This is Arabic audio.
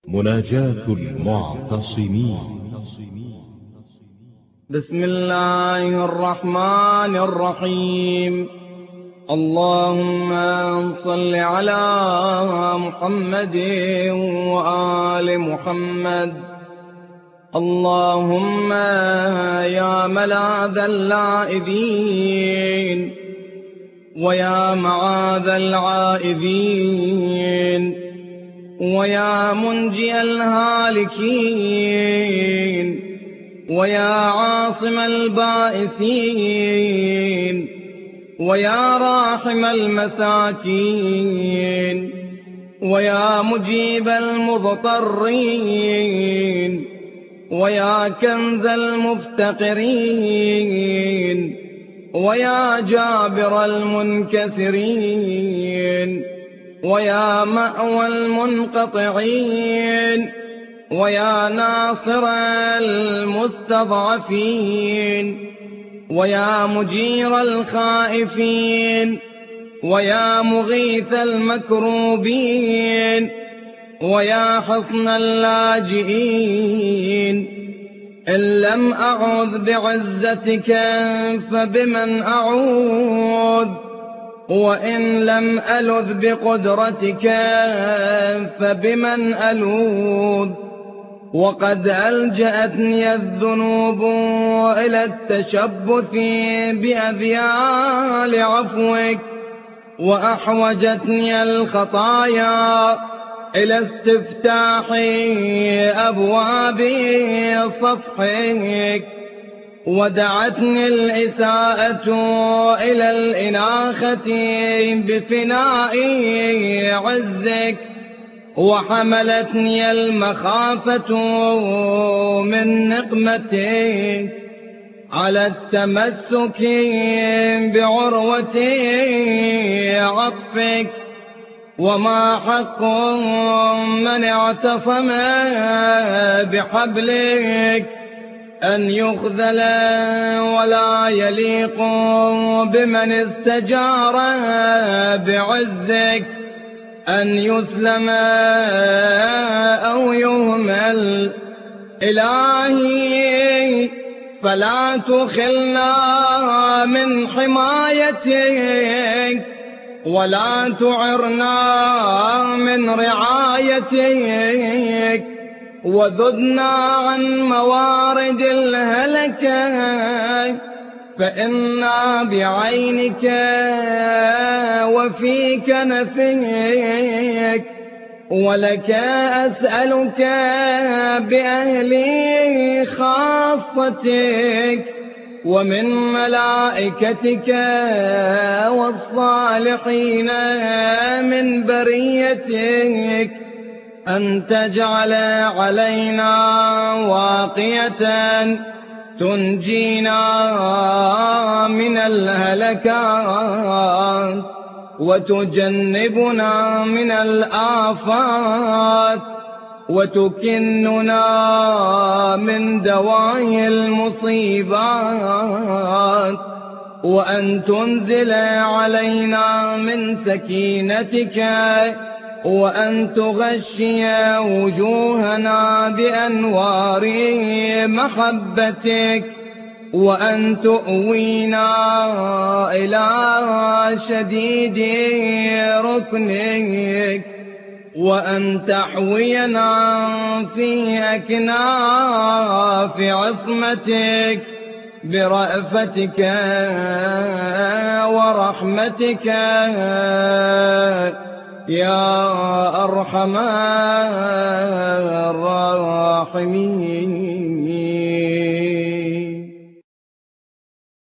مناجاة المعتصمين. بسم الله الرحمن الرحيم. اللهم صل على محمد وآل محمد. اللهم يا ملاذ اللائذين ويا معاذ العائذين ويا منجي الهالكين ويا عاصم البائسين ويا راحم المساكين ويا مجيب المضطرين ويا كنز المفتقرين ويا جابر المنكسرين ويا مأوى المنقطعين ويا ناصر المستضعفين ويا مجير الخائفين ويا مغيث المكروبين ويا حصن اللاجئين. إن لم أعوذ بعزتك فبمن أعوذ، وإن لم ألذ بقدرتك فبمن ألوذ. وقد ألجأتني الذنوب إلى التشبث بأذيال عفوك، وأحوجتني الخطايا إلى استفتاح أبواب صفحك، ودعتني الإساءة إلى الإناخة بفناء عزك، وحملتني المخافة من نقمتك على التمسك بعروة عطفك. وما حق من اعتصم بحبلك أن يخذل، ولا يليق بمن استجار بعزك أن يسلم أو يهمل. إلهي فلا تخلنا من حمايتك، ولا تعرنا من رعايتك، وذدنا عن موارد الهلكة، فإنا بعينك وفيك نفيك. ولك أسألك بأهل خاصتك ومن ملائكتك والصالحين من بريتك أن تجعل علينا واقية تنجينا من الهلكات، وتجنبنا من الآفات، وتكننا من دواعي المصيبات، وأن تنزل علينا من سكينتك، وأن تغشي وجوهنا بأنوار محبتك، وأن تؤوينا إلى شديد ركنك، وأن تحوينا في أكناف عصمتك برأفتك ورحمتك يا أرحم الراحمين.